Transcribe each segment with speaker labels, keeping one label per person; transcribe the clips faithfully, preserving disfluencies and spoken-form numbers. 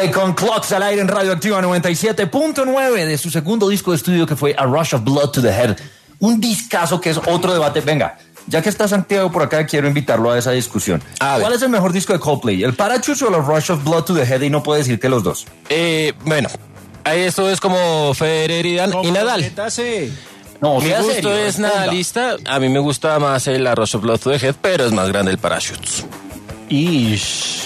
Speaker 1: Con Clocks al aire en Radioactiva noventa y siete punto nueve de su segundo disco de estudio que fue A Rush of Blood to the Head. Un discazo que es otro debate. Venga, ya que está Santiago por acá, quiero invitarlo a esa discusión. A ¿Cuál es el mejor disco de Coldplay? ¿El Parachutes o el Rush of Blood to the Head? Y no puede decir que los dos.
Speaker 2: Eh, bueno, esto es como Federer y, Dan- y Nadal.
Speaker 3: Métase.
Speaker 1: No,
Speaker 2: Mi
Speaker 1: sea
Speaker 2: gusto
Speaker 1: serio,
Speaker 2: es
Speaker 1: responda.
Speaker 2: nadalista. A mí me gusta más el A Rush of Blood to the Head, pero es más grande el Parachutes.
Speaker 3: Ish.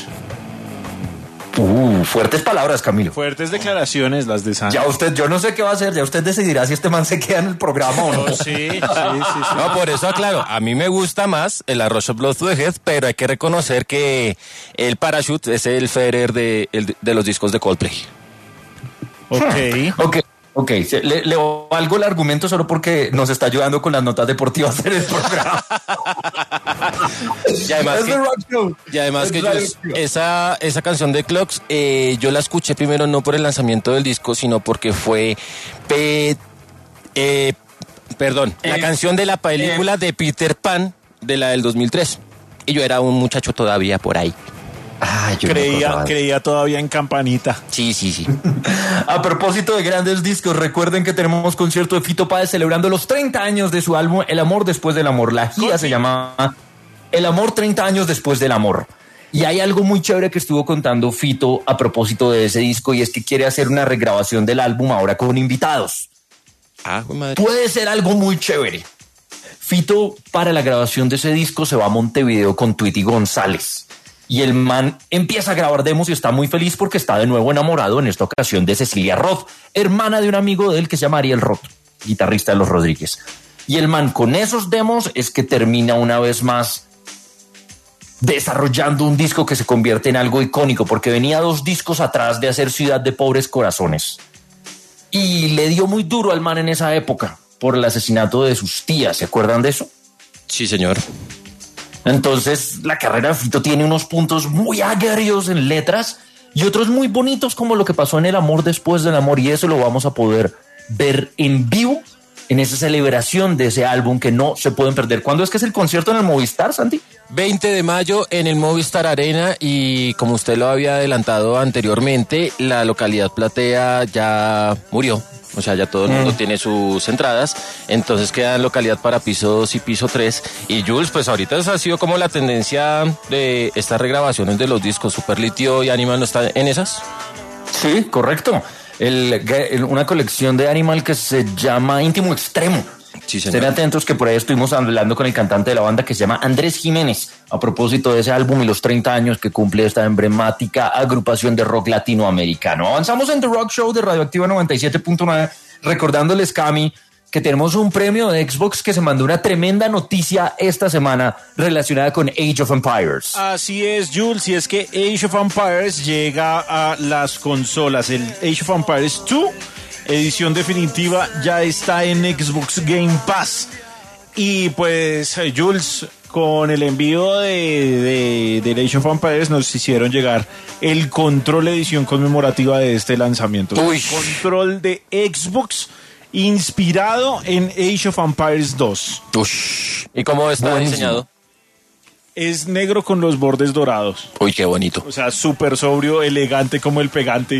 Speaker 1: Uh, fuertes palabras, Camilo.
Speaker 3: Fuertes declaraciones las de Santi.
Speaker 1: Ya usted, yo no sé qué va a hacer, ya usted decidirá si este man se queda en el programa o no.
Speaker 3: Oh, sí, sí, sí, sí.
Speaker 2: No, por eso aclaro, a mí me gusta más el A Rush of Blood to the Head, pero hay que reconocer que el Parachute es el Federer de, el- de los discos de Coldplay.
Speaker 3: Ok.
Speaker 1: Ok, ok, se- le, le valgo el argumento solo porque nos está ayudando con las notas deportivas en el programa.
Speaker 2: Y además
Speaker 1: Es
Speaker 2: que,
Speaker 1: The Rock Show.
Speaker 2: y además
Speaker 1: Es
Speaker 2: que yo,
Speaker 1: Radioactiva.
Speaker 2: esa, esa canción de Clocks, eh, yo la escuché primero no por el lanzamiento del disco, sino porque fue... pe- eh, perdón, la
Speaker 1: Eh,
Speaker 2: canción de la película de Peter Pan, de la del dos mil tres. Y yo era un muchacho todavía por ahí.
Speaker 1: Ay, yo no me
Speaker 3: Creía,
Speaker 1: acordaba.
Speaker 3: creía todavía en Campanita.
Speaker 2: Sí, sí, sí.
Speaker 1: A propósito de grandes discos, recuerden que tenemos concierto de Fito Páez celebrando los treinta años de su álbum El Amor Después del Amor. La gira se llama El Amor treinta años después del amor. Y hay algo muy chévere que estuvo contando Fito a propósito de ese disco y es que quiere hacer una regrabación del álbum ahora con invitados.
Speaker 2: Ah, güey, madre.
Speaker 1: Puede ser algo muy chévere. Fito para la grabación de ese disco se va a Montevideo con Tweety González. Y el man empieza a grabar demos y está muy feliz porque está de nuevo enamorado en esta ocasión de Cecilia Roth, hermana de un amigo de él que se llama Ariel Roth, guitarrista de Los Rodríguez. Y el man con esos demos es que termina una vez más desarrollando un disco que se convierte en algo icónico porque venía dos discos atrás de hacer Ciudad de Pobres Corazones. Y le dio muy duro al man en esa época por el asesinato de sus tías. ¿Se acuerdan de eso?
Speaker 2: Sí, señor.
Speaker 1: Entonces, la carrera de Fito tiene unos puntos muy agrios en letras y otros muy bonitos como lo que pasó en El Amor Después del Amor, y eso lo vamos a poder ver en vivo en esa celebración de ese álbum que no se pueden perder. ¿Cuándo es que es el concierto en el Movistar, Santi?
Speaker 2: veinte de mayo en el Movistar Arena y como usted lo había adelantado anteriormente, la localidad platea ya murió. O sea, ya todo el mundo
Speaker 1: Mm.
Speaker 2: tiene sus entradas, entonces queda localidad para piso dos y piso tres. Y Jules, pues ahorita esa ha sido como la tendencia de estas regrabaciones de los discos. Super Litio y Animal, ¿no está en esas?
Speaker 1: Sí, correcto. El, el- una colección de Animal que se llama Íntimo Extremo.
Speaker 2: Sí, señor.
Speaker 1: Estén atentos que por ahí estuvimos hablando con el cantante de la banda que se llama Andrés Jiménez a propósito de ese álbum y los treinta años que cumple esta emblemática agrupación de rock latinoamericano. Avanzamos en The Rock Show de Radioactiva noventa y siete punto nueve, recordándoles, Cami, que tenemos un premio de Xbox que se mandó una tremenda noticia esta semana relacionada con Age of Empires.
Speaker 3: Así es, Jules, y es que Age of Empires llega a las consolas. El Age of Empires dos, edición definitiva, ya está en Xbox Game Pass. Y pues, eh, Jules, con el envío de, de, de Age of Empires nos hicieron llegar el control edición conmemorativa de este lanzamiento.
Speaker 2: Uy.
Speaker 3: Control de Xbox inspirado en Age of Empires dos.
Speaker 2: Ush. ¿Y cómo está
Speaker 1: Buenísimo.
Speaker 2: diseñado?
Speaker 3: Es negro con los bordes dorados.
Speaker 2: Uy, qué bonito.
Speaker 3: O sea, súper sobrio, elegante como el pegante.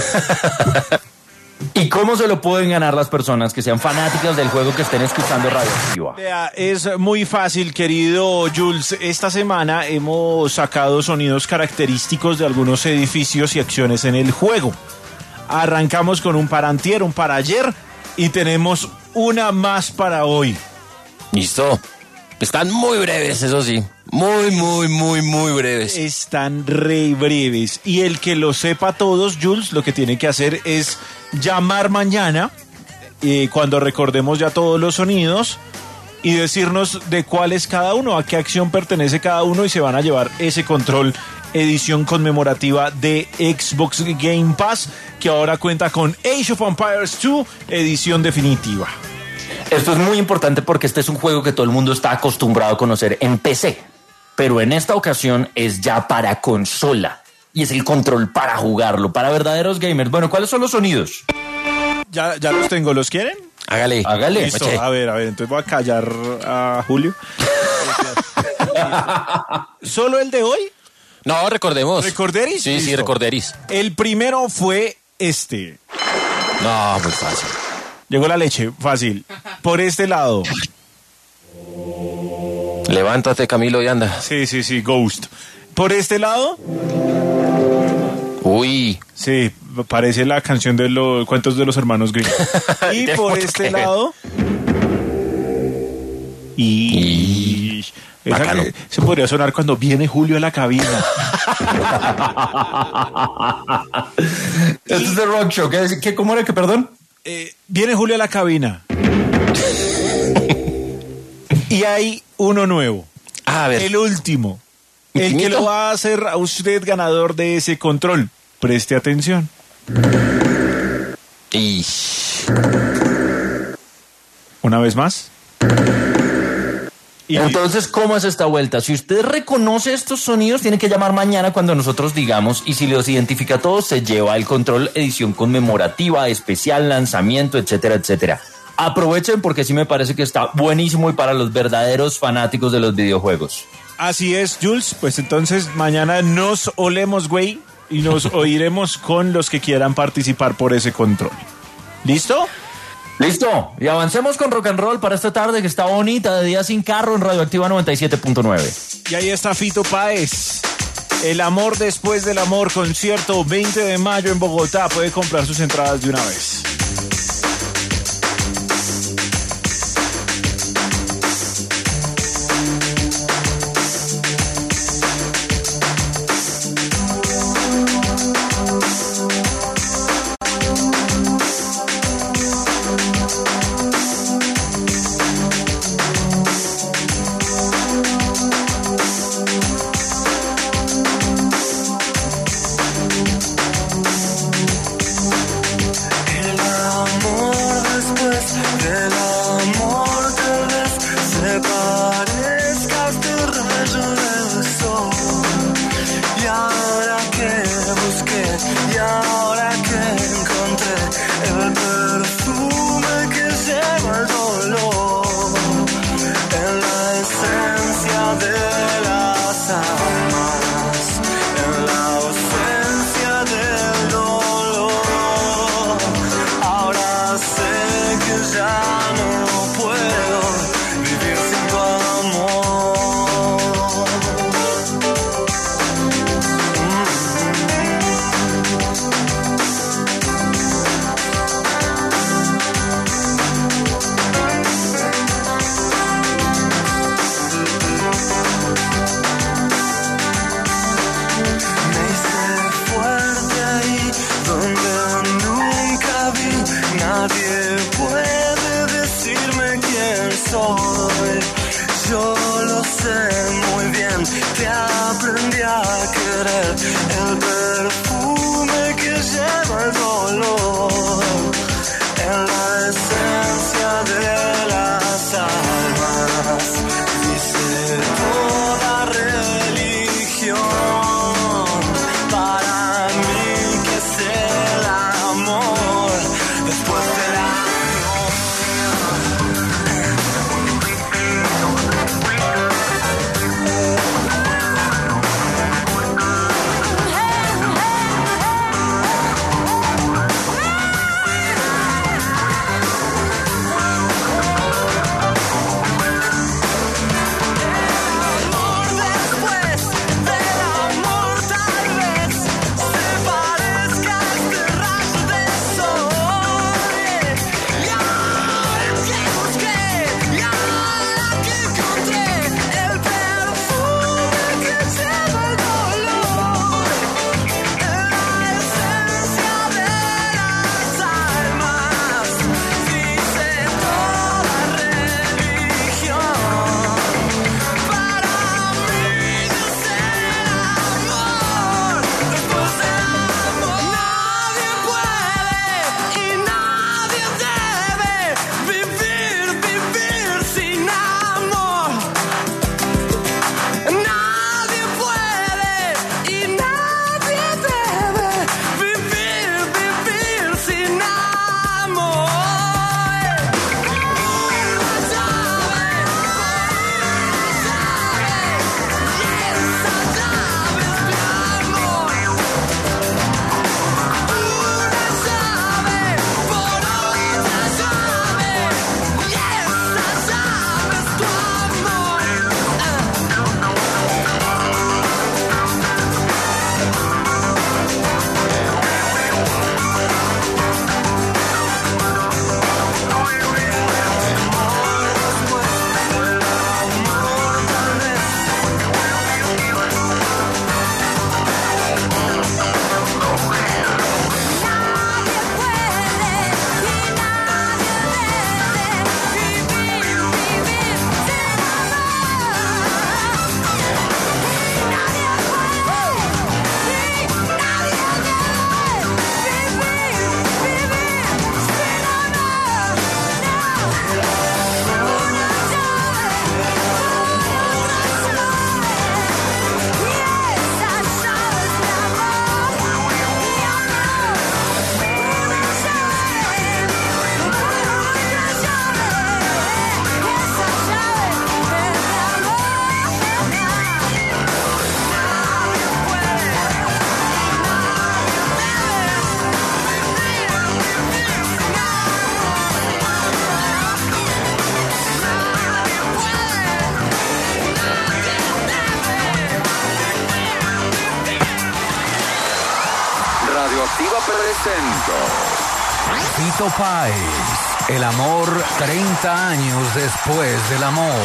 Speaker 1: ¿Y cómo se lo pueden ganar las personas que sean fanáticas del juego que estén escuchando Radioactiva?
Speaker 3: Vea, es muy fácil, querido Jules. Esta semana hemos sacado sonidos característicos de algunos edificios y acciones en el juego. Arrancamos con un para antier, un para ayer y tenemos una más para hoy.
Speaker 2: Listo. Están muy breves, eso sí. Muy, muy, muy, muy breves.
Speaker 3: Están re breves. Y el que lo sepa todos, Jules, lo que tiene que hacer es llamar mañana, eh, cuando recordemos ya todos los sonidos, y decirnos de cuál es cada uno, a qué acción pertenece cada uno, y se van a llevar ese control edición conmemorativa de Xbox Game Pass, que ahora cuenta con Age of Empires dos, edición definitiva.
Speaker 1: Esto es muy importante porque este es un juego que todo el mundo está acostumbrado a conocer en P C, pero en esta ocasión es ya para consola y es el control para jugarlo, para verdaderos gamers. Bueno, ¿cuáles son los sonidos?
Speaker 3: Ya, ya los tengo, ¿los quieren?
Speaker 2: Hágale.
Speaker 1: Hágale.
Speaker 3: Listo,
Speaker 2: Oye.
Speaker 3: a ver, a ver, entonces voy a callar a Julio. ¿Solo el de hoy?
Speaker 2: No, recordemos.
Speaker 3: ¿Recorderis?
Speaker 2: Sí,
Speaker 3: Listo.
Speaker 2: sí, recorderis.
Speaker 3: El primero fue este.
Speaker 2: No, muy fácil.
Speaker 3: Llegó la leche, fácil. Por este lado.
Speaker 2: Levántate, Camilo, y anda.
Speaker 3: Sí, sí, sí, Ghost. Por este lado.
Speaker 2: Uy.
Speaker 3: Sí, parece la canción de los cuentos de los hermanos Grimm. Y
Speaker 2: Tiene
Speaker 3: por
Speaker 2: mucho
Speaker 3: este
Speaker 2: que ver.
Speaker 3: lado. Y. Esa
Speaker 2: Bacano.
Speaker 3: que se podría sonar cuando viene Julio a la cabina.
Speaker 1: Esto es The Rock Show. ¿Qué, qué, ¿Cómo era que, perdón?
Speaker 3: Eh, viene Julio a la cabina. Y hay uno nuevo.
Speaker 2: A ver.
Speaker 3: El último. El que
Speaker 2: ¿Infinito?
Speaker 3: lo va a hacer a usted ganador de ese control. Preste atención.
Speaker 2: Y...
Speaker 3: Una vez más. Y
Speaker 1: Entonces, ¿cómo es esta vuelta? Si usted reconoce estos sonidos, tiene que llamar mañana cuando nosotros digamos, y si los identifica a todos, se lleva el control, edición conmemorativa, especial, lanzamiento, etcétera, etcétera. Aprovechen porque sí me parece que está buenísimo y para los verdaderos fanáticos de los videojuegos.
Speaker 3: así es, Jules. Pues entonces mañana nos olemos, güey, y nos oiremos con los que quieran participar por ese control. ¿Listo?
Speaker 1: Listo, y avancemos con rock and roll para esta tarde que está bonita, de día sin carro en Radioactiva noventa y siete punto nueve.
Speaker 3: Y ahí está Fito Páez. El amor después del amor, concierto veinte de mayo en Bogotá. Puede comprar sus entradas de una vez.
Speaker 4: presento
Speaker 5: Fito Páez, el amor treinta años después del amor.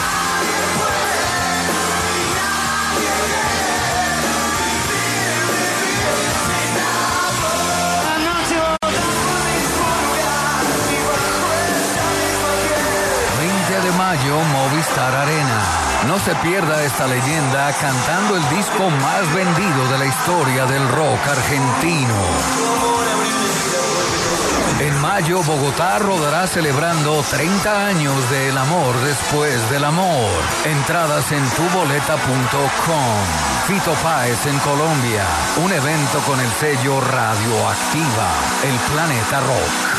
Speaker 5: veinte de mayo, Movistar Arena. No se pierda esta leyenda cantando el disco más vendido de la historia del rock argentino. En mayo, Bogotá rodará celebrando treinta años del amor después del amor. Entradas en tuboleta punto com. Fito Páez en Colombia. Un evento con el sello Radioactiva. El Planeta Rock.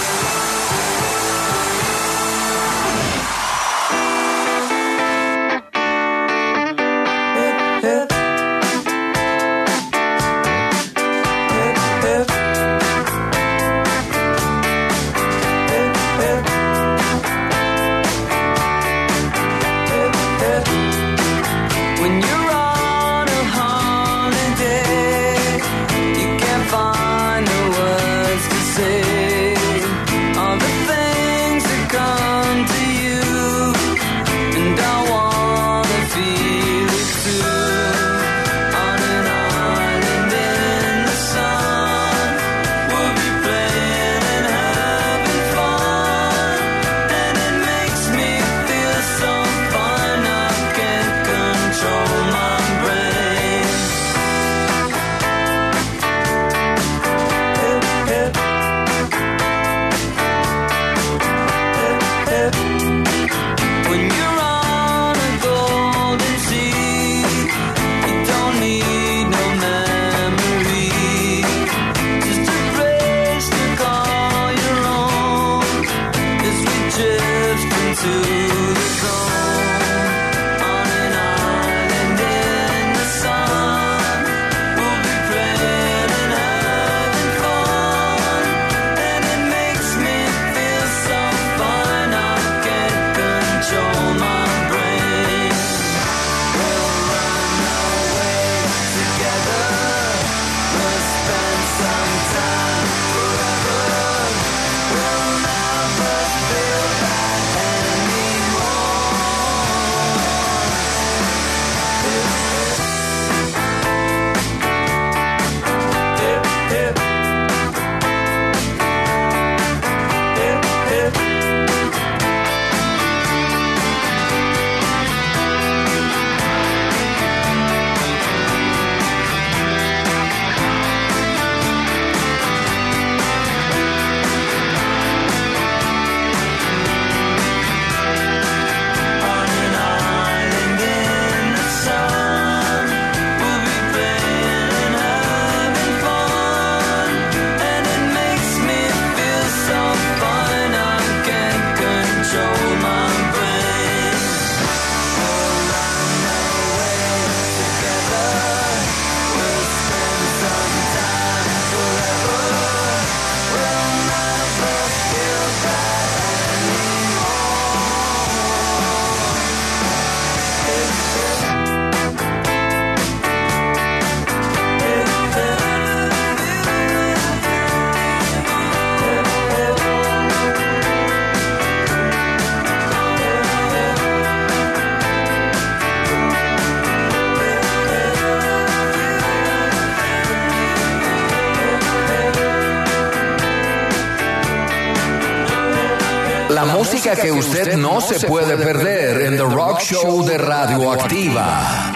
Speaker 5: La música que usted no se puede perder en The Rock Show de Radioactiva.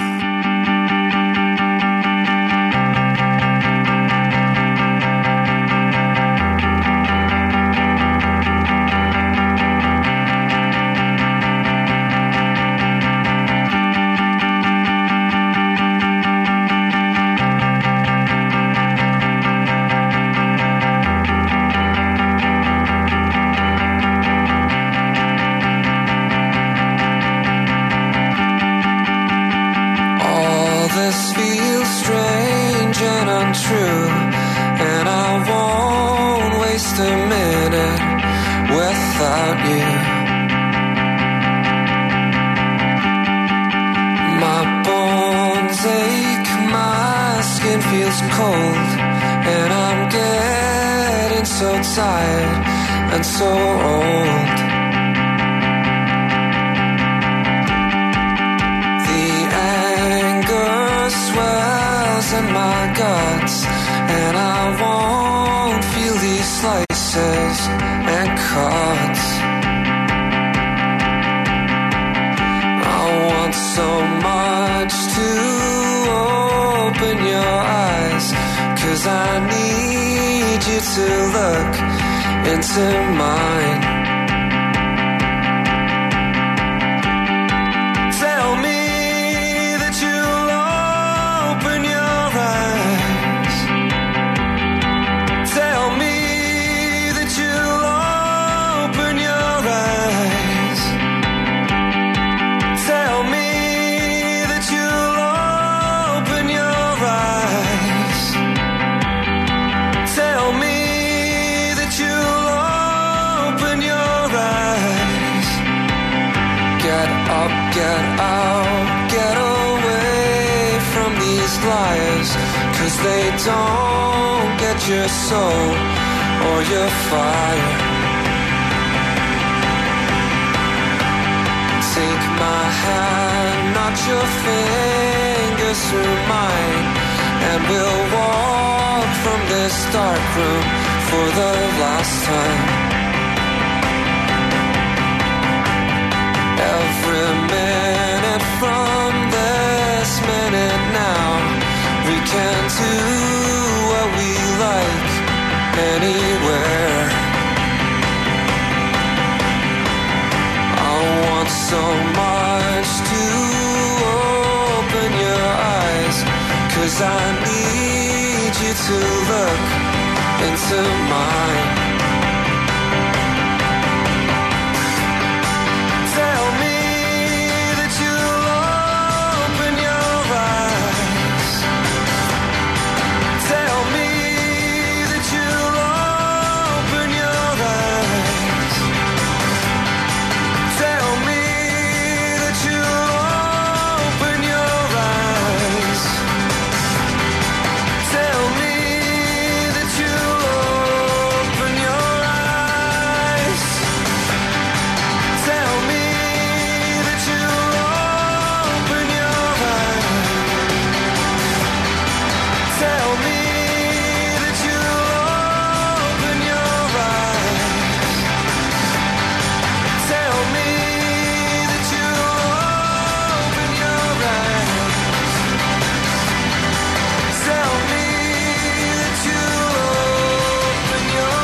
Speaker 6: Feels cold and I'm getting
Speaker 4: so tired and so old. The anger swells in my guts, and I won't feel these slices and cuts. I want so much to open your eyes, 'cause I need you to look into mine. Tell me that you'll open your eyes. Tell me that you'll open your eyes. Tell me that you'll open your eyes. Tell me that you'll open your eyes. Get up, get out, get away from these liars, 'cause they don't get your soul or your fire. Take my hand, not your fingers through mine, and we'll walk from this dark room for the last time. Every minute from this minute now, we can do what we like anywhere. I want so much to open your eyes, 'cause I need you to look into mine. Tell me that you'll open your eyes. Tell me that you'll open your eyes. Tell me that you'll open your eyes. Tell me that you'll open your eyes. Tell me that you'll open your eyes. Tell me that you'll open your eyes. Tell me that you'll open your eyes. Tell me that you'll open your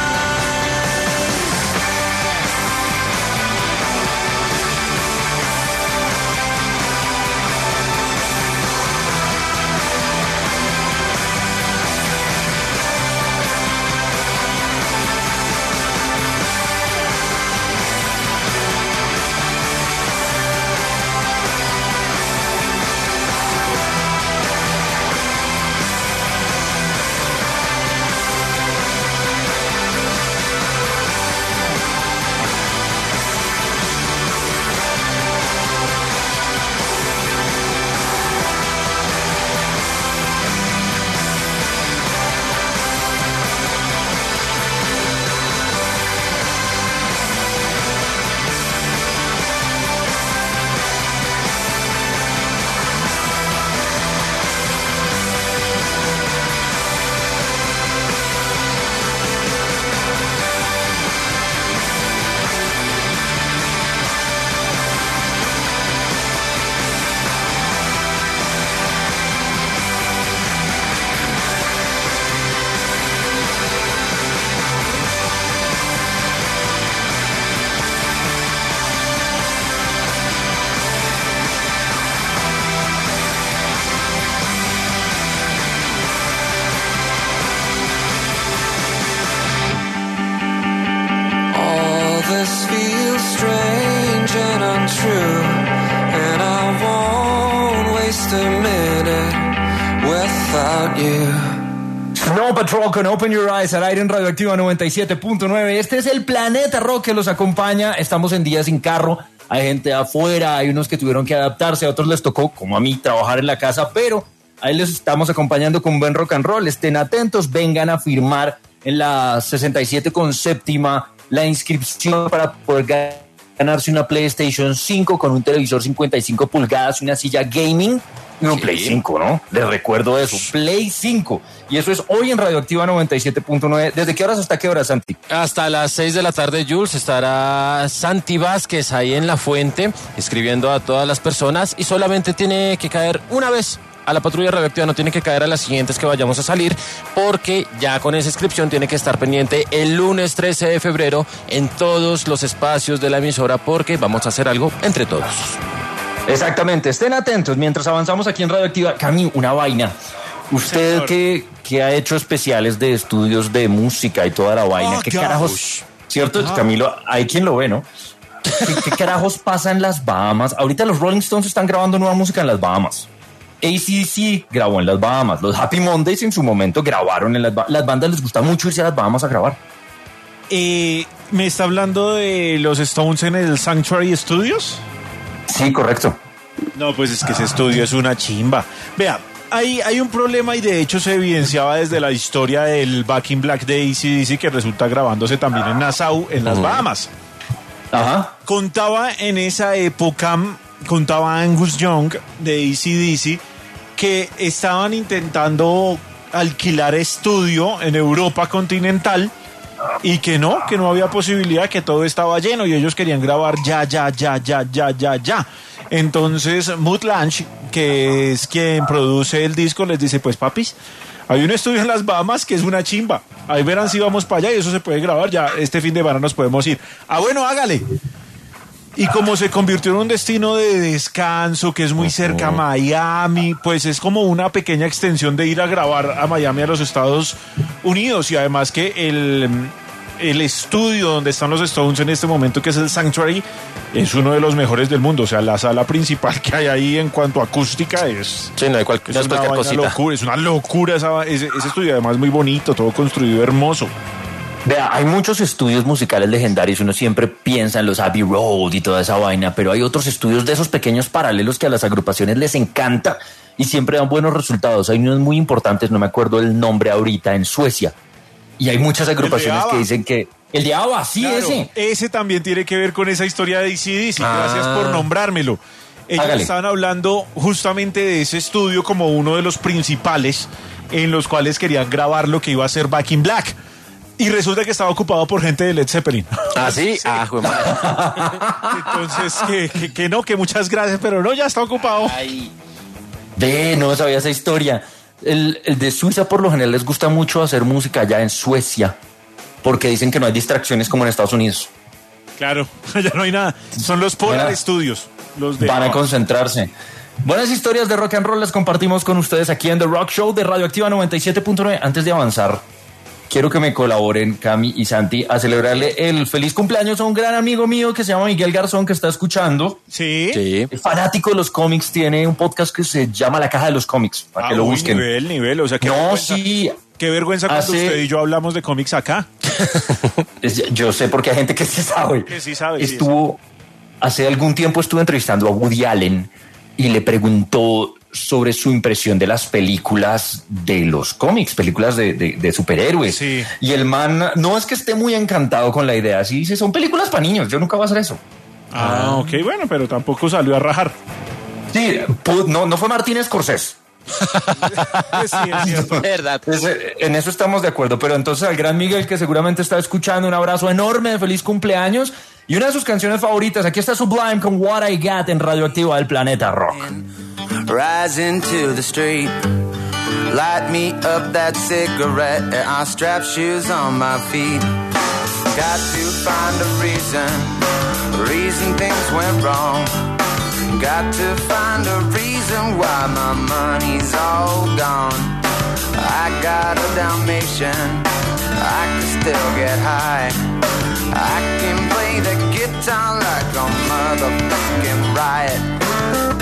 Speaker 4: this feels strange and untrue, and I won't waste a minute without you.
Speaker 1: Snow Patrol con Open Your Eyes al aire en Radioactiva noventa y siete punto nueve. Este es el Planeta Rock que los acompaña. Estamos en días sin carro. Hay gente afuera, hay unos que tuvieron que adaptarse, a otros les tocó, como a mí, trabajar en la casa, pero ahí les estamos acompañando con buen rock and roll. Estén atentos, vengan a firmar en la sesenta y siete con séptima la inscripción para poder ganarse una PlayStation cinco con un televisor cincuenta y cinco pulgadas, una silla gaming y un
Speaker 2: Sí.
Speaker 1: Play cinco, ¿no? Les recuerdo eso, Play cinco. Y eso es hoy en Radioactiva noventa y siete punto nueve. ¿Desde qué horas hasta qué horas, Santi?
Speaker 2: Hasta las seis de la tarde, Jules, estará Santi Vázquez ahí en La Fuente, escribiendo a todas las personas y solamente tiene que caer una vez a la patrulla radioactiva, no tiene que caer a las siguientes que vayamos a salir, porque ya con esa inscripción tiene que estar pendiente el lunes trece de febrero en todos los espacios de la emisora, porque vamos a hacer algo entre todos.
Speaker 1: Exactamente, estén atentos mientras avanzamos aquí en Radioactiva. Cami, una vaina. Usted
Speaker 3: Señor.
Speaker 1: que, que ha hecho especiales de estudios de música y toda la vaina,
Speaker 3: Ah,
Speaker 1: ¿qué
Speaker 3: claro.
Speaker 1: carajos? ¿Cierto,
Speaker 3: Ah.
Speaker 1: Camilo? Hay quien lo ve, ¿no? ¿Qué, qué carajos pasa en las Bahamas? Ahorita los Rolling Stones están grabando nueva música en las Bahamas. A C D C grabó en las Bahamas. Los Happy Mondays en su momento grabaron en las Bahamas. Las bandas les gusta mucho irse a las Bahamas a grabar.
Speaker 3: Eh, ¿Me está hablando de los Stones en el Sanctuary Studios?
Speaker 1: Sí, correcto.
Speaker 3: No, pues es que ese estudio es una chimba. Vea, hay, hay un problema y de hecho se evidenciaba desde la historia del Back in Black de A C D C, que resulta grabándose también en Nassau, en las Bahamas.
Speaker 1: Ajá.
Speaker 3: Contaba en esa época, contaba Angus Young de A C D C, que estaban intentando alquilar estudio en Europa continental y que no, que no había posibilidad, que todo estaba lleno y ellos querían grabar ya, ya, ya, ya, ya, ya, ya. Entonces Mutt Lange, que es quien produce el disco, les dice, pues papis, hay un estudio en las Bahamas que es una chimba. Ahí verán si vamos para allá y eso se puede grabar. Ya este fin de semana nos podemos ir. Ah, bueno, hágale. Y como se convirtió en un destino de descanso, que es muy cerca a Miami, pues es como una pequeña extensión de ir a grabar a Miami, a los Estados Unidos. Y además que el, el estudio donde están los Stones en este momento, que es el Sanctuary, es uno de los mejores del mundo. O sea, la sala principal que hay ahí en cuanto a acústica es...
Speaker 2: Sí, no hay cual-
Speaker 3: Es
Speaker 2: no es
Speaker 3: una
Speaker 2: cualquier
Speaker 3: vaina
Speaker 2: cosita.
Speaker 3: locura, es una locura esa- ese, ese estudio, además muy bonito, todo construido hermoso.
Speaker 1: Vea, hay muchos estudios musicales legendarios, uno siempre piensa en los Abbey Road y toda esa vaina, pero hay otros estudios de esos pequeños paralelos que a las agrupaciones les encanta y siempre dan buenos resultados. Hay unos muy importantes, no me acuerdo el nombre ahorita, en Suecia. Y hay muchas agrupaciones
Speaker 3: ABBA.
Speaker 1: que dicen que... El de ABBA, sí,
Speaker 3: Claro,
Speaker 1: ese.
Speaker 3: ese también tiene que ver con esa historia de A C D C.
Speaker 2: Ah.
Speaker 3: Gracias por nombrármelo. Ellos
Speaker 1: Hágale.
Speaker 3: estaban hablando justamente de ese estudio como uno de los principales en los cuales querían grabar lo que iba a ser Back in Black. Y resulta que estaba ocupado por gente de Led Zeppelin.
Speaker 2: ¿Ah, sí? Ah, jue madre.
Speaker 3: Entonces, que, que, que no, que muchas gracias, pero no, ya está ocupado.
Speaker 1: Ay. Ve, no sabía esa historia. El, el de Suiza por lo general les gusta mucho hacer música allá en Suecia, porque dicen que no hay distracciones como en Estados Unidos.
Speaker 3: Claro, ya no hay nada. Son los Polar
Speaker 1: Mira.
Speaker 3: Studios. Los de
Speaker 1: Van a concentrarse. Buenas historias de rock and roll las compartimos con ustedes aquí en The Rock Show de Radioactiva noventa y siete punto nueve. Antes de avanzar, quiero que me colaboren Cami y Santi a celebrarle el feliz cumpleaños a un gran amigo mío que se llama Miguel Garzón, que está escuchando.
Speaker 3: Sí.
Speaker 2: Sí.
Speaker 1: Es fanático de los cómics, tiene un podcast que se llama La Caja de los Cómics, para
Speaker 3: Ah,
Speaker 1: que lo
Speaker 3: uy,
Speaker 1: busquen.
Speaker 3: nivel, nivel. O sea, qué
Speaker 1: No,
Speaker 3: vergüenza.
Speaker 1: sí.
Speaker 3: Qué vergüenza cuando
Speaker 1: Hace-
Speaker 3: usted y yo hablamos de cómics acá.
Speaker 1: Es- Yo sé porque hay gente que sí sabe.
Speaker 3: Que sí sabe, sí,
Speaker 1: Estuvo, hace algún tiempo estuve entrevistando a Woody Allen y le preguntó sobre su impresión de las películas de los cómics, películas de, de- de superhéroes.
Speaker 3: Sí.
Speaker 1: Y el man no es que esté muy encantado con la idea, sí dice, son películas para niños, yo nunca voy a hacer eso.
Speaker 3: Ah, ok, bueno, pero tampoco salió a rajar.
Speaker 1: Sí, pu- no, no fue Martín Scorsese.
Speaker 3: Sí, es cierto.
Speaker 2: Verdad.
Speaker 1: Ese- en eso estamos de acuerdo, pero entonces al gran Miguel que seguramente está escuchando, un abrazo enorme de feliz cumpleaños y una de sus canciones favoritas, aquí está Sublime con What I Got en Radioactiva del Planeta Rock.
Speaker 6: Rising to the street, light me up that cigarette. I strap shoes on my feet. Got to find a reason, reason things went wrong. Got to find a reason why my money's all gone. I got a Dalmatian, I can still get high. I can play the guitar like a motherfucking riot.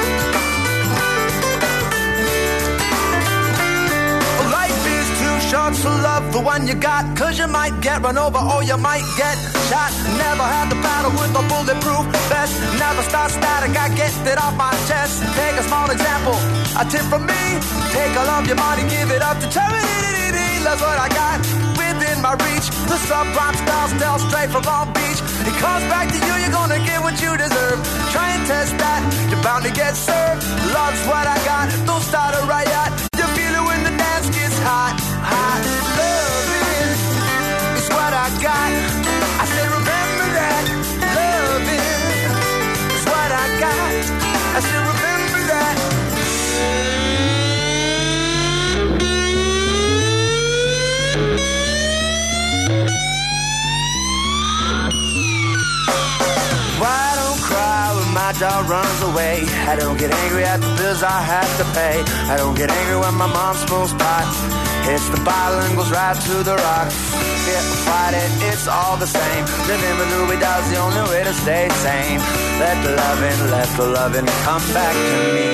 Speaker 6: Life is too short ounce of love for one you got, cause you might get run over or you might get shot. Never had to battle with a bulletproof vest. Never start static, I get it off my chest. Take a small example, a tip from me. Take all of your money, give it up to charity. That's what I got within my reach. The subprime style, tell straight from Long Beach. It comes back to you, you're gonna get what you deserve. Try and test that, you're bound to get served. Love's what I got, don't start a riot. You feel it when the dance gets hot, hot. Loving is what I got. I said remember that. Loving is what I got. I said remember that. Why don't cry when my dog runs away? I don't get angry at the bills I have to pay. I don't get angry when my mom smokes pot. Hits the bottle and goes right to the rocks. Get fight it, it's all the same. Living with Louis Dog's the only way to stay sane. Let the loving, let the loving come back to me.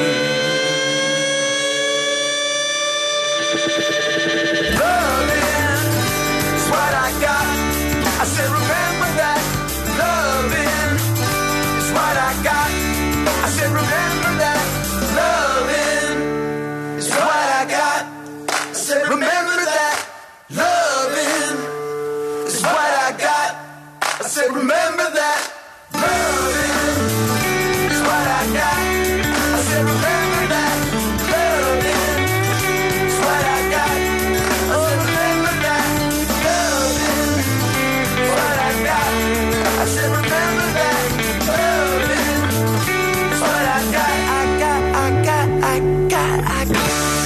Speaker 6: Loving is what I got. I said remember that. Loving is what I got. I said remember that. Loving is what I got. I said remember that. Loving is what I got. I said remember that. Loving is what I got. I said remember that. Loving is what I got. I said remember that. Loving is what I got. I said remember that. Loving is what I got. I got, I got, I got, I got, got.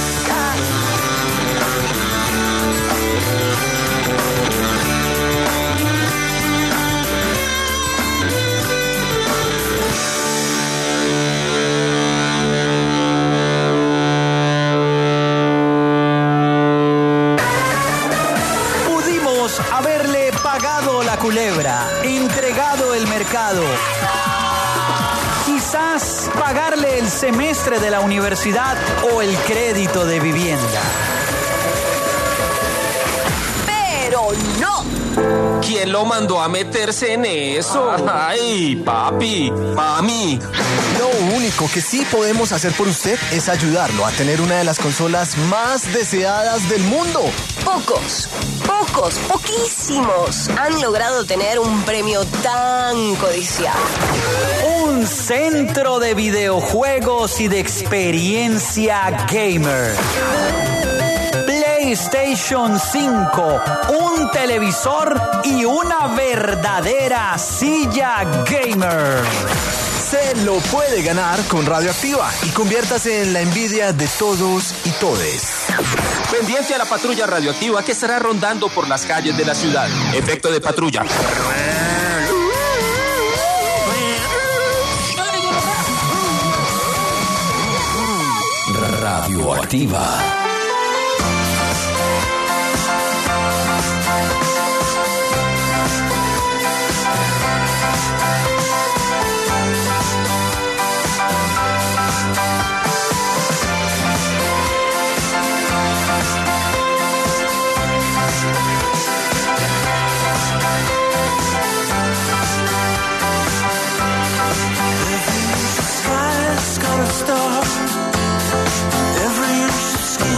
Speaker 7: Pudimos haberle pagado la culebra, entregado el mercado. Quizás pagarle el semestre de la universidad o el crédito de vivienda.
Speaker 8: Pero no.
Speaker 2: ¿Quién lo mandó a meterse en eso? Ay, papi, mami.
Speaker 9: Lo único que sí podemos hacer por usted es ayudarlo a tener una de las consolas más deseadas del mundo.
Speaker 8: Pocos, pocos, poquísimos han logrado tener un premio tan codiciado.
Speaker 7: Un centro de videojuegos y de experiencia gamer. PlayStation cinco, un televisor y una verdadera silla gamer.
Speaker 9: Se lo puede ganar con Radioactiva y conviértase en la envidia de todos y todes.
Speaker 2: Pendiente a la patrulla radioactiva que estará rondando por las calles de la ciudad. Efecto de patrulla.
Speaker 5: Radioactiva.
Speaker 4: Sky's got a star. Every inch of skin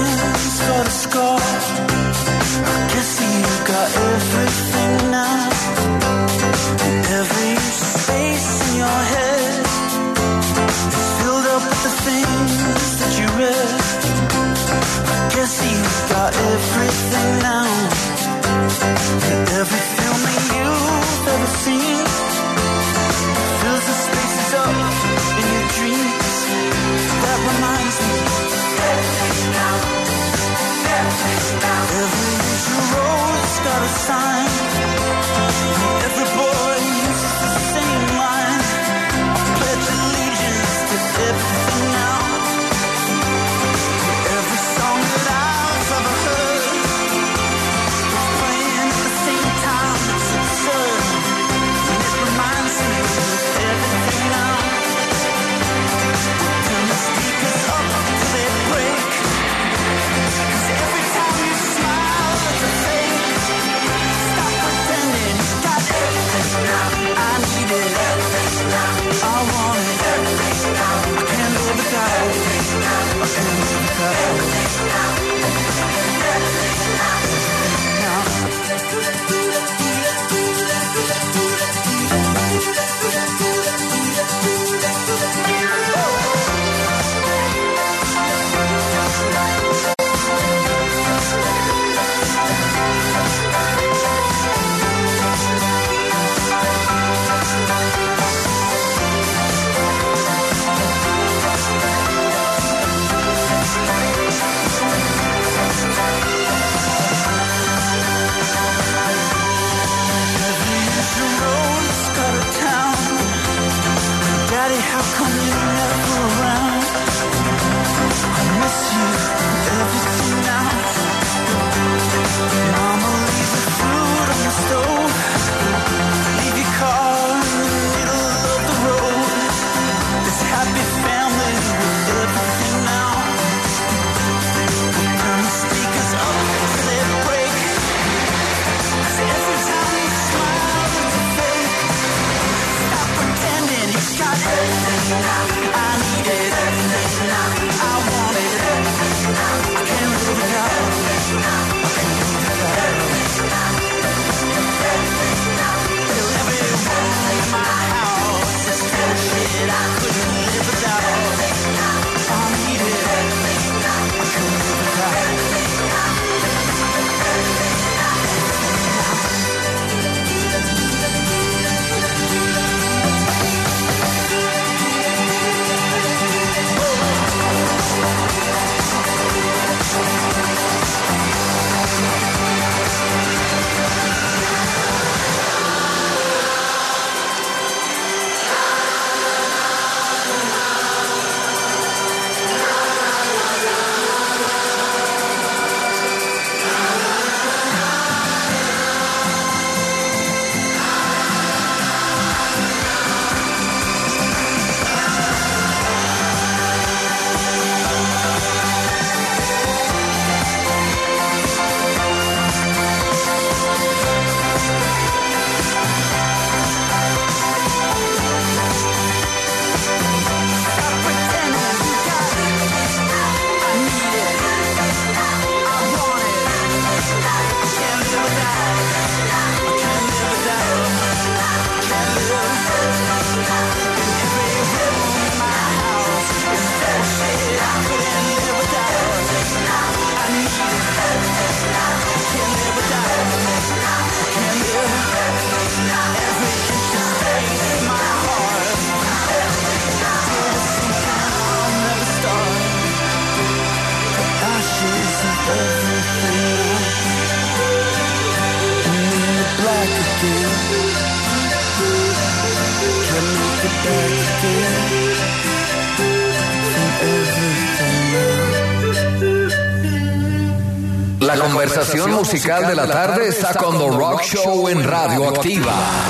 Speaker 5: La conversación musical de la tarde está con The Rock Show en Radio Activa.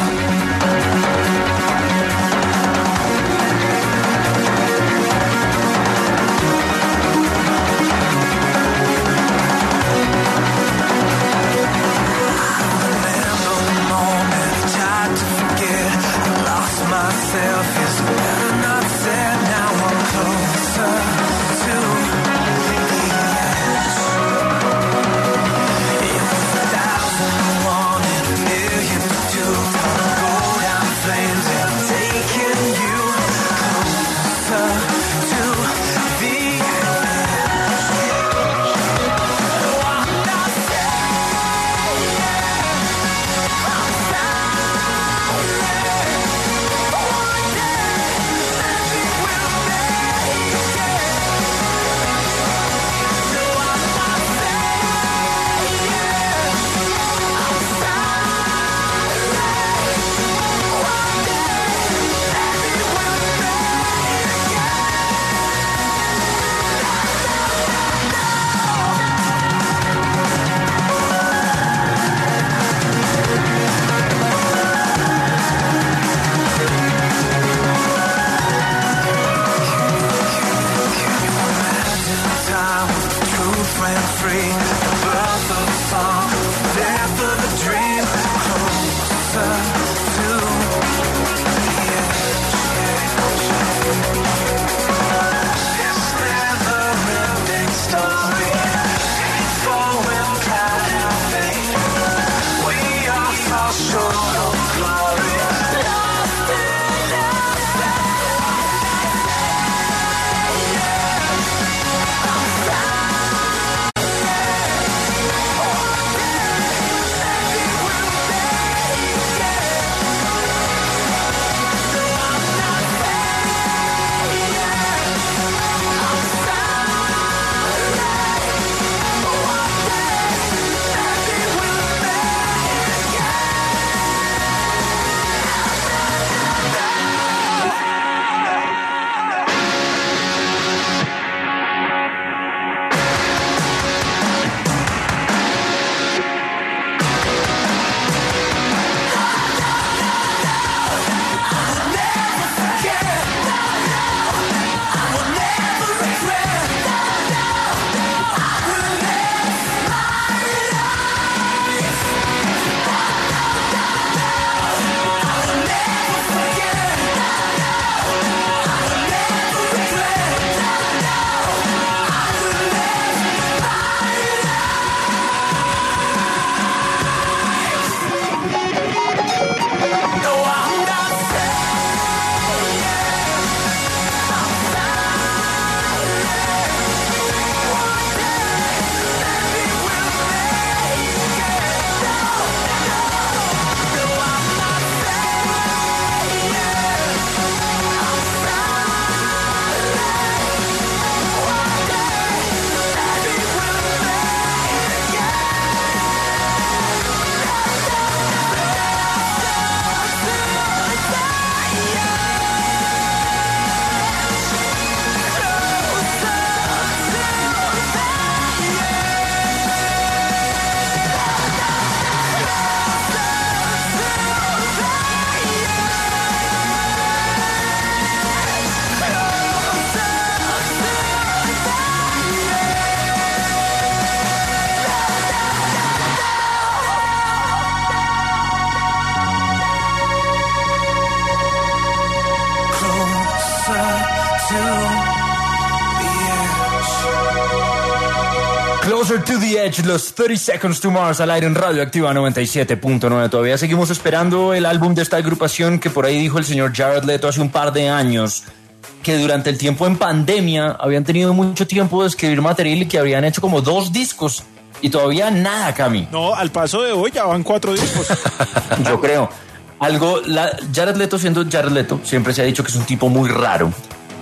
Speaker 1: Closer to the Edge, los thirty Seconds to Mars al aire en Radio Activa noventa y siete punto nueve. Todavía seguimos esperando el álbum de esta agrupación que por ahí dijo el señor Jared Leto hace un par de años que durante el tiempo en pandemia habían tenido mucho tiempo de escribir material y que habían hecho como dos discos y todavía nada, Cami.
Speaker 3: No, al paso de hoy ya van cuatro discos.
Speaker 1: Yo creo. Algo, la, Jared Leto siendo Jared Leto, siempre se ha dicho que es un tipo muy raro.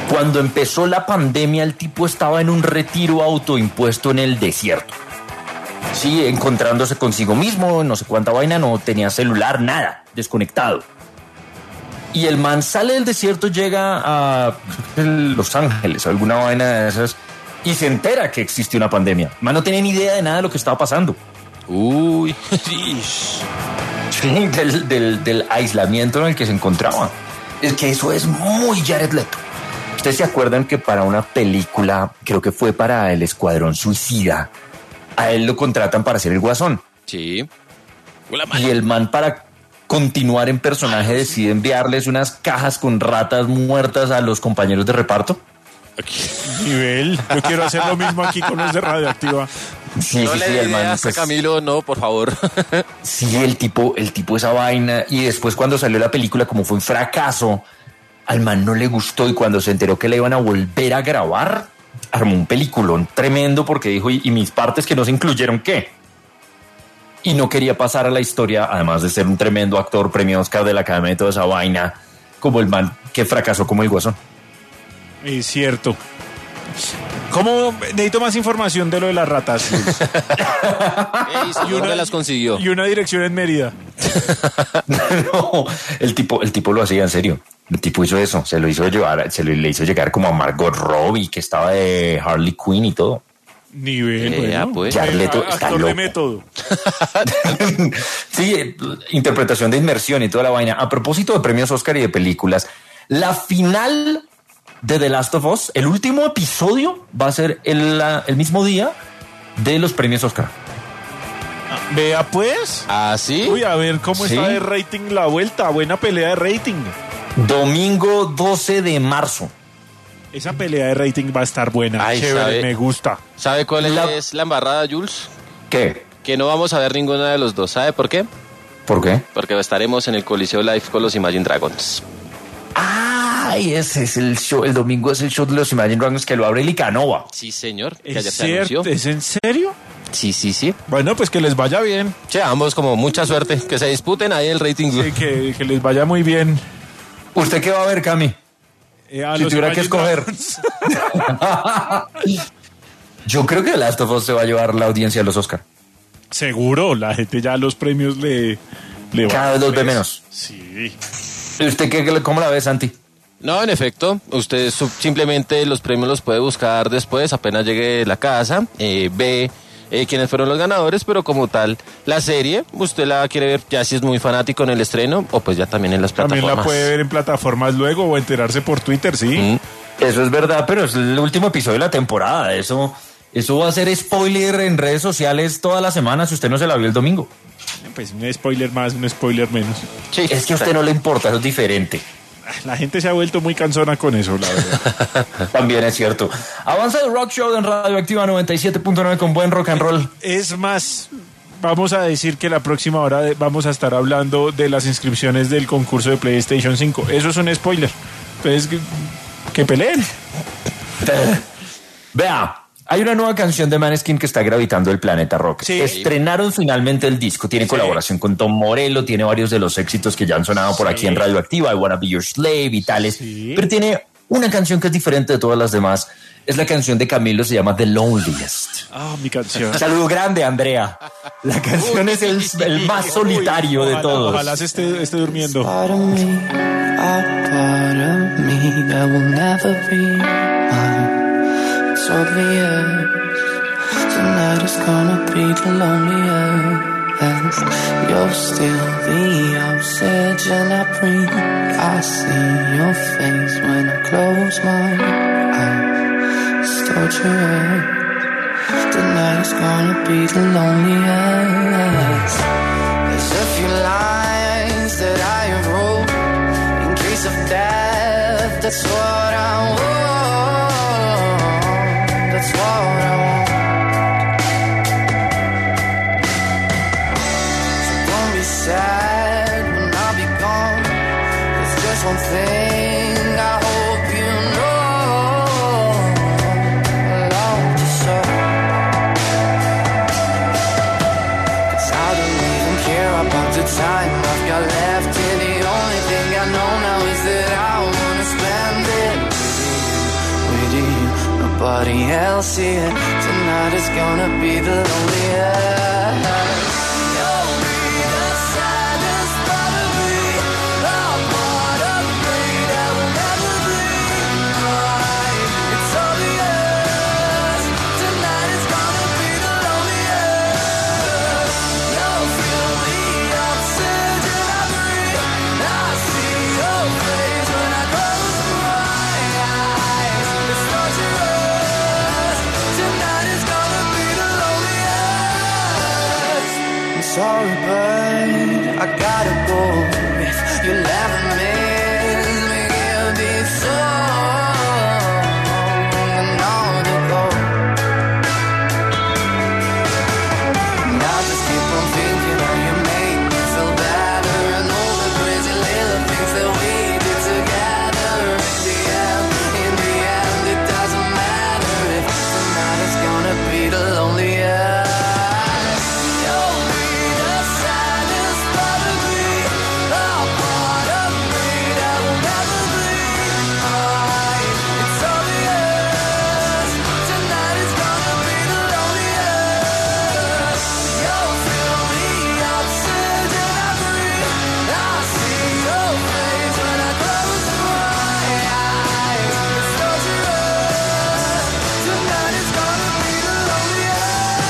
Speaker 1: Cuando empezó la pandemia, el tipo estaba en un retiro autoimpuesto en el desierto. Sí, encontrándose consigo mismo, no sé cuánta vaina, no tenía celular, nada, desconectado. Y el man sale del desierto, llega a Los Ángeles, alguna vaina de esas, y se entera que existe una pandemia. El man no tenía ni idea de nada de lo que estaba pasando.
Speaker 2: Uy,
Speaker 1: sí, del, del, del aislamiento en el que se encontraba. Es que eso es muy Jared Leto. ¿Ustedes se acuerdan que para una película, creo que fue para El Escuadrón Suicida, a él lo contratan para hacer el Guasón?
Speaker 2: Sí.
Speaker 1: Y el man, para continuar en personaje, decide enviarles unas cajas con ratas muertas a los compañeros de reparto.
Speaker 3: Nivel, yo quiero hacer lo mismo aquí con los de Radioactiva.
Speaker 1: Sí,
Speaker 2: no
Speaker 1: sí,
Speaker 2: le
Speaker 1: sí, el man,
Speaker 2: ideas
Speaker 1: pues,
Speaker 2: a Camilo, no, por favor.
Speaker 1: Sí, el tipo, el tipo esa vaina. Y después, cuando salió la película, como fue un fracaso, al man no le gustó, y cuando se enteró que le iban a volver a grabar, armó un peliculón tremendo, porque dijo, y, y mis partes que no se incluyeron, ¿qué? Y no quería pasar a la historia, además de ser un tremendo actor, premio Oscar de la Academia y toda esa vaina, como el man que fracasó como el Guasón.
Speaker 3: Es cierto. ¿Cómo? Necesito más información de lo de las ratas.
Speaker 2: Ey, ¿y dónde las consiguió?
Speaker 3: Y una dirección en Mérida.
Speaker 1: No, el tipo, el tipo lo hacía en serio. El tipo hizo eso, se lo hizo llevar, se lo, le hizo llegar como a Margot Robbie, que estaba de Harley Quinn y todo.
Speaker 3: Nivel,
Speaker 2: Eh,
Speaker 3: bueno.
Speaker 2: ah, pues.
Speaker 1: Jared Leto está
Speaker 3: Actor de
Speaker 1: loco.
Speaker 3: método.
Speaker 1: Sí, eh, interpretación de inmersión y toda la vaina. A propósito de premios Oscar y de películas, la final de The Last of Us, el último episodio, va a ser el, la- el mismo día de los premios Oscar.
Speaker 3: Vea pues.
Speaker 2: ¿Ah, sí?
Speaker 3: Uy, a ver cómo
Speaker 1: Sí.
Speaker 3: está de rating la vuelta. Buena pelea de rating.
Speaker 1: Domingo doce de marzo.
Speaker 3: Esa pelea de rating va a estar buena.
Speaker 2: Ay,
Speaker 3: Chévere,
Speaker 2: ¿sabe?
Speaker 3: me gusta.
Speaker 2: ¿Sabe cuál
Speaker 1: La-
Speaker 2: es la embarrada, Jules?
Speaker 1: ¿Qué?
Speaker 2: Que no vamos a ver ninguna de los dos. ¿Sabe por qué?
Speaker 1: ¿Por qué?
Speaker 2: Porque estaremos en el Coliseo Live con los Imagine Dragons.
Speaker 1: Ay, ese es el show. El domingo es el show de los Imagine Dragons, que lo abre Licanova.
Speaker 2: Sí, señor. Que
Speaker 3: ¿Es
Speaker 2: ayer se
Speaker 3: cierto?
Speaker 2: anunció.
Speaker 3: ¿Es en serio?
Speaker 2: Sí, sí, sí.
Speaker 3: Bueno, pues que les vaya bien.
Speaker 2: Che, ambos como mucha suerte. Que se disputen ahí el rating.
Speaker 3: Sí, que, que les vaya muy bien.
Speaker 1: ¿Usted qué va a ver, Cami?
Speaker 3: Eh, a
Speaker 1: Si
Speaker 3: los
Speaker 1: tuviera que
Speaker 3: Imagine
Speaker 1: escoger.
Speaker 3: Dragons.
Speaker 1: Yo creo que The Last of Us se va a llevar la audiencia a los Oscar.
Speaker 3: Seguro, la gente ya los premios le, le va
Speaker 1: Cada
Speaker 3: a
Speaker 1: vez los
Speaker 3: dar.
Speaker 1: ve menos.
Speaker 3: Sí.
Speaker 1: ¿Usted qué, cómo la ve, Santi?
Speaker 2: No, en efecto, usted sub- simplemente los premios los puede buscar después, apenas llegue a la casa, eh, ve eh, quiénes fueron los ganadores, pero como tal, la serie, usted la quiere ver ya si es muy fanático en el estreno, o pues ya también en las
Speaker 3: También
Speaker 2: plataformas.
Speaker 3: la puede ver en plataformas luego o enterarse por Twitter, sí.
Speaker 2: Mm.
Speaker 1: Eso es verdad, pero es el último episodio de la temporada. Eso, eso va a ser spoiler en redes sociales toda la semana si usted no se la vio el domingo.
Speaker 3: Pues un spoiler más, un spoiler menos.
Speaker 2: Sí,
Speaker 1: Es que a usted no le importa, eso es diferente.
Speaker 3: La gente se ha vuelto muy cansona con eso, la verdad.
Speaker 1: También es cierto. Avanza el Rock Show en Radioactiva noventa y siete punto nueve con buen rock and roll.
Speaker 3: Es más, vamos a decir que la próxima hora de- vamos a estar hablando de las inscripciones del concurso de PlayStation cinco. Eso es un spoiler. Entonces, que, que peleen.
Speaker 1: Vea, hay una nueva canción de Maneskin que está gravitando el planeta rock.
Speaker 3: Sí.
Speaker 1: Estrenaron finalmente el disco. Tiene
Speaker 3: Sí.
Speaker 1: colaboración con Tom Morello, tiene varios de los éxitos que ya han sonado por
Speaker 3: Sí.
Speaker 1: aquí en Radioactiva, I Wanna Be Your Slave y tales.
Speaker 3: Sí.
Speaker 1: Pero tiene una canción que es diferente de todas las demás. Es la canción de Camilo, se llama The Loneliest.
Speaker 3: Ah, mi canción.
Speaker 1: Saludo grande, Andrea. La canción es el, el más solitario de
Speaker 3: Ojalá-
Speaker 1: todos.
Speaker 3: Ojalá se esté, esté durmiendo.
Speaker 4: Part of me, a part of me that will never be mine. It's obvious tonight is gonna be the loneliest. You're still the oxygen I breathe. I see your face when I close my eyes. Torture. Tonight is gonna be the loneliest. There's a few lines that I have wrote in case of death. That's what I want. That's what I want. So don't be sad when I'll be gone. There's just one thing I hope you know. I love you so. 'Cause I don't even care about the time I've got left here. The only thing I know now is that I wanna spend it with you. nobody else here. Tonight is gonna be the loneliest. You'll be the saddest part of me, the part of me that will never be mine. It's obvious, tonight is gonna be the loneliest. You'll feel the oxygen I breathe. I see your face when I close my eyes. It's torturous, tonight is gonna be the loneliest. I'm sorry, but I gotta go. If you never miss me, give me song and all to go. And I just keep on thinking how you make me feel better, and all the crazy little things that we did together. In the end, in the end, it doesn't matter if tonight is gonna be the loneliest. You'll be the saddest part of me, the part of me that will never be mine. It's obvious, tonight is gonna be the loneliest. You'll feel the oxygen I breathe. I see your face when I close my eyes. It's torturous, tonight is gonna be the loneliest.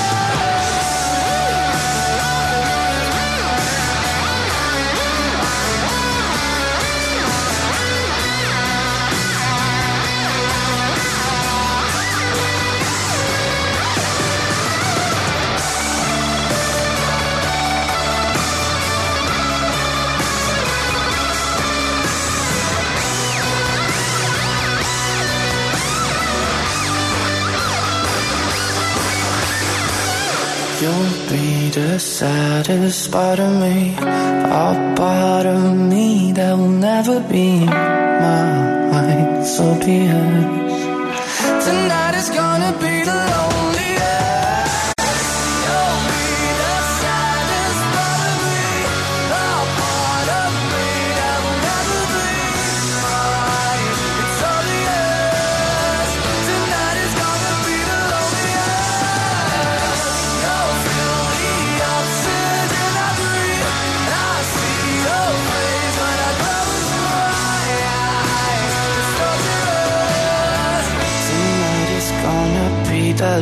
Speaker 4: You'll be the saddest part of me, a part of me that will never be mine. So be it. Tonight is gonna be the loneliest. You'll be the saddest part of me, a part of me that will never be mine. It's obvious. Tonight is gonna be the loneliest. You'll feel the oxygen I breathe. I see your face when I close my eyes. It's torturous. Tonight is gonna be the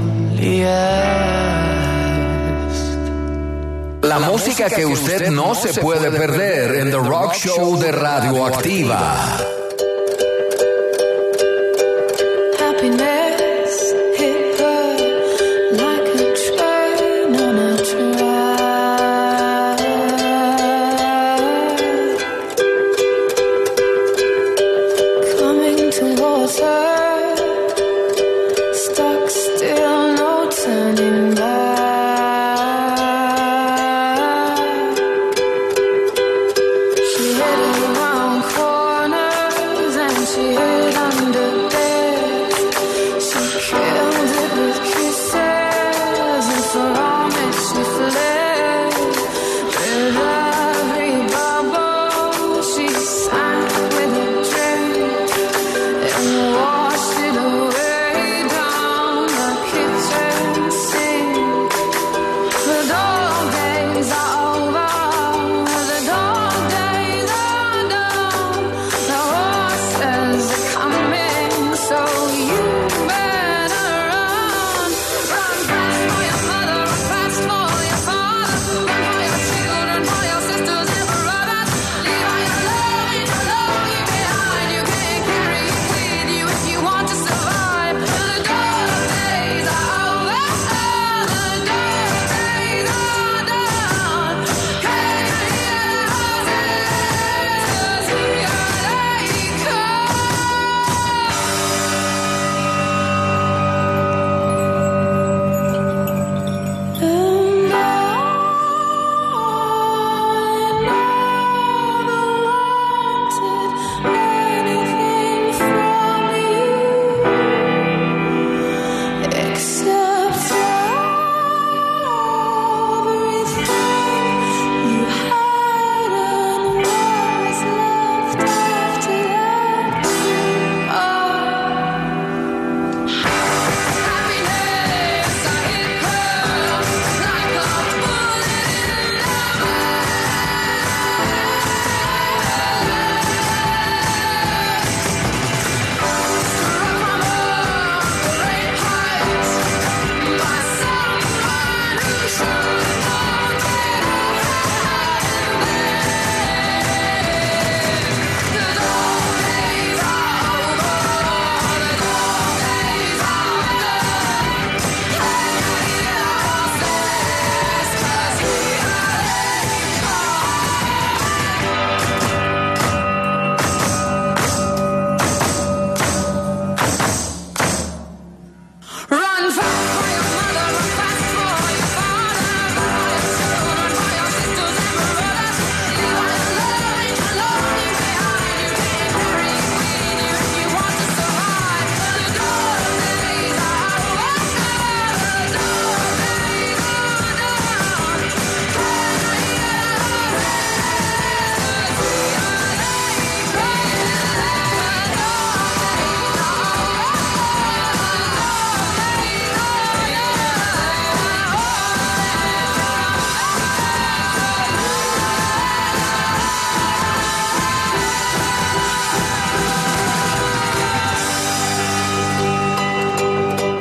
Speaker 4: loneliest.
Speaker 5: La música que usted no se puede perder en The Rock Show de Radioactiva.
Speaker 4: Happiness hit her like a train on a track. Coming towards her, stuck still, no turning back. She headed around corners.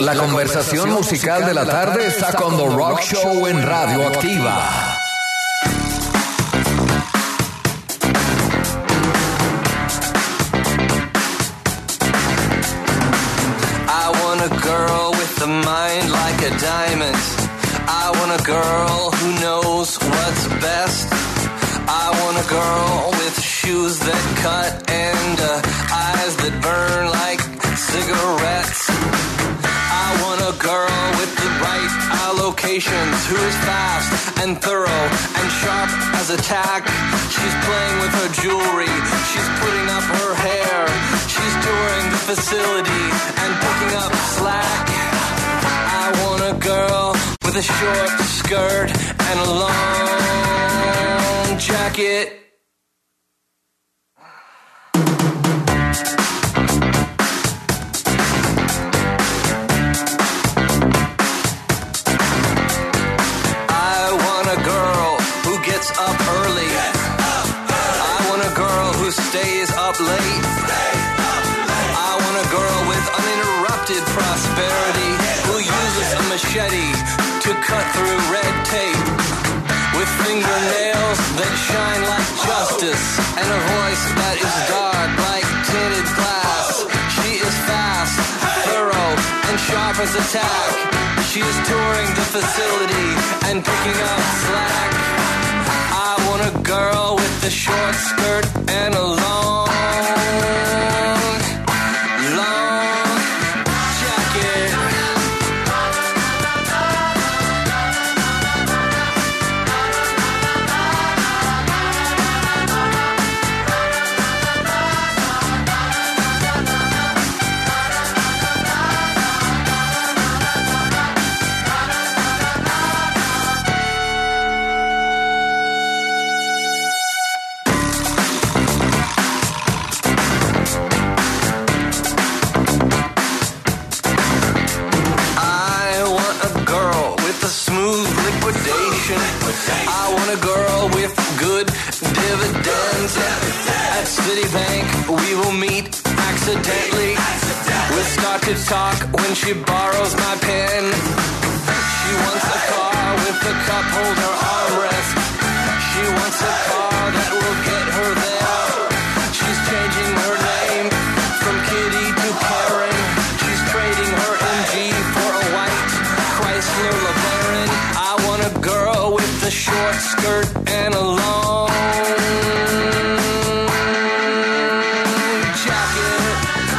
Speaker 5: La conversación musical de la tarde está con The Rock Show en Radio Activa.
Speaker 6: I want a girl with a mind like a diamond. I want a girl who knows what's best. I want a girl with shoes that cut and uh, eyes that burn like cigarettes. I want a girl with the right allocations, who is fast and thorough and sharp as a tack. She's playing with her jewelry, she's putting up her hair, she's touring the facility and picking up slack. I want a girl with a short skirt and a long jacket. Up early. I want a girl who stays up late. I want a girl with uninterrupted prosperity, who uses a machete to cut through red tape, with fingernails that shine like justice and a voice that is dark like tinted glass. She is fast, thorough, and sharp as a tack. She is touring the facility and picking up slack. I want a girl with a short skirt and a long, long jacket. I want a girl with good dividends. At Citibank, we will meet accidentally. We'll start to talk when she borrows my pen. She wants a car with a cup holder armrest. She wants a car that will get her there. She's changing her name from Kitty to Karen. She's trading her M G for a white Chrysler LeBaron. I want a girl with a short skirt and a long jacket.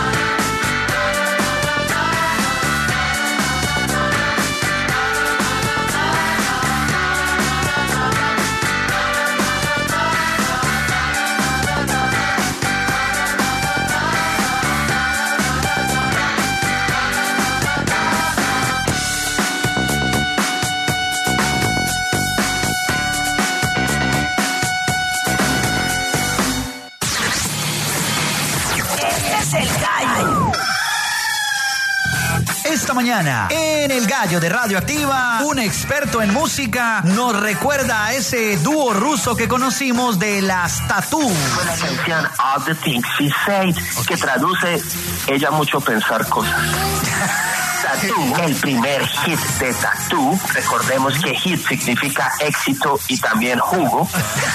Speaker 7: Esta mañana, en El Gallo de Radio Activa, un experto en música nos recuerda a ese dúo ruso que conocimos de las Tatú.
Speaker 10: Fue la canción All the Things She Said, que traduce ella mucho pensar cosas. Tatú, el primer hit de Tatú. Recordemos que hit significa éxito y también jugo.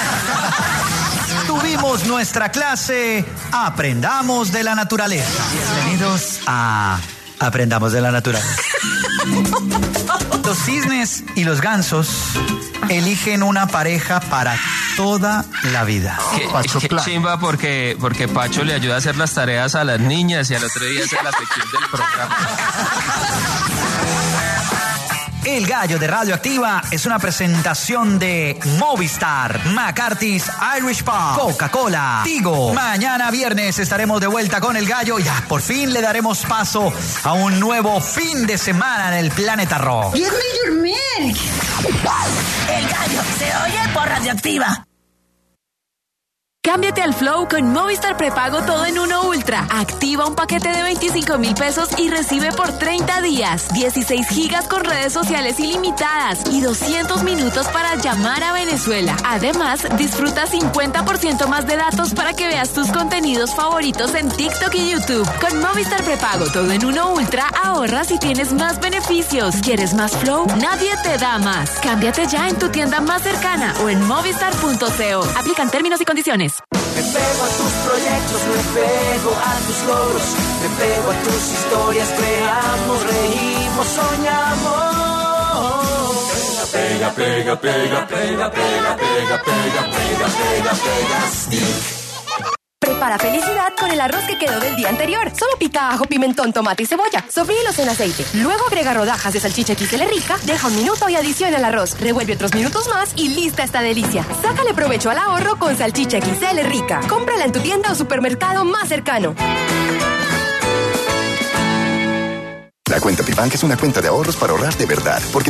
Speaker 7: Tuvimos nuestra clase Aprendamos de la Naturaleza. Bienvenidos a Aprendamos de la Naturaleza. Los cisnes y los gansos eligen una pareja para toda la vida.
Speaker 11: Qué, qué chimba porque, porque Pacho le ayuda a hacer las tareas a las niñas y al otro día hace la sección del programa.
Speaker 7: El Gallo de Radio Activa es una presentación de Movistar, McCarthy's Irish Pub, Coca-Cola, Tigo. Mañana viernes estaremos de vuelta con El Gallo y ya por fin le daremos paso a un nuevo fin de semana en el planeta rock.
Speaker 12: Give me your milk. El Gallo se oye por Radio Activa. Cámbiate al Flow con Movistar Prepago Todo en Uno Ultra. Activa un paquete de veinticinco mil pesos y recibe por treinta días dieciséis gigas con redes sociales ilimitadas y doscientos minutos para llamar a Venezuela. Además, disfruta cincuenta por ciento más de datos para que veas tus contenidos favoritos en TikTok y YouTube. Con Movistar Prepago Todo en Uno Ultra ahorras y tienes más beneficios. ¿Quieres más Flow? Nadie te da más. Cámbiate ya en tu tienda más cercana o en movistar punto co. Aplican términos y condiciones.
Speaker 13: Me pego a tus proyectos, me pego a tus logros, me pego a tus historias, creamos, reímos, soñamos. Pega, pega, pega, pega, pega, pega, pega, pega, pega, pega, pega, stick.
Speaker 14: Prepara felicidad con el arroz que quedó del día anterior. Solo pica ajo, pimentón, tomate y cebolla. Sofríelos en aceite. Luego agrega rodajas de salchicha X L rica, deja un minuto y adiciona el arroz. Revuelve otros minutos más y lista esta delicia. Sácale provecho al ahorro con salchicha X L rica. Cómprala en tu tienda o supermercado más cercano.
Speaker 15: La cuenta Pibank es una cuenta de ahorros para ahorrar de verdad, porque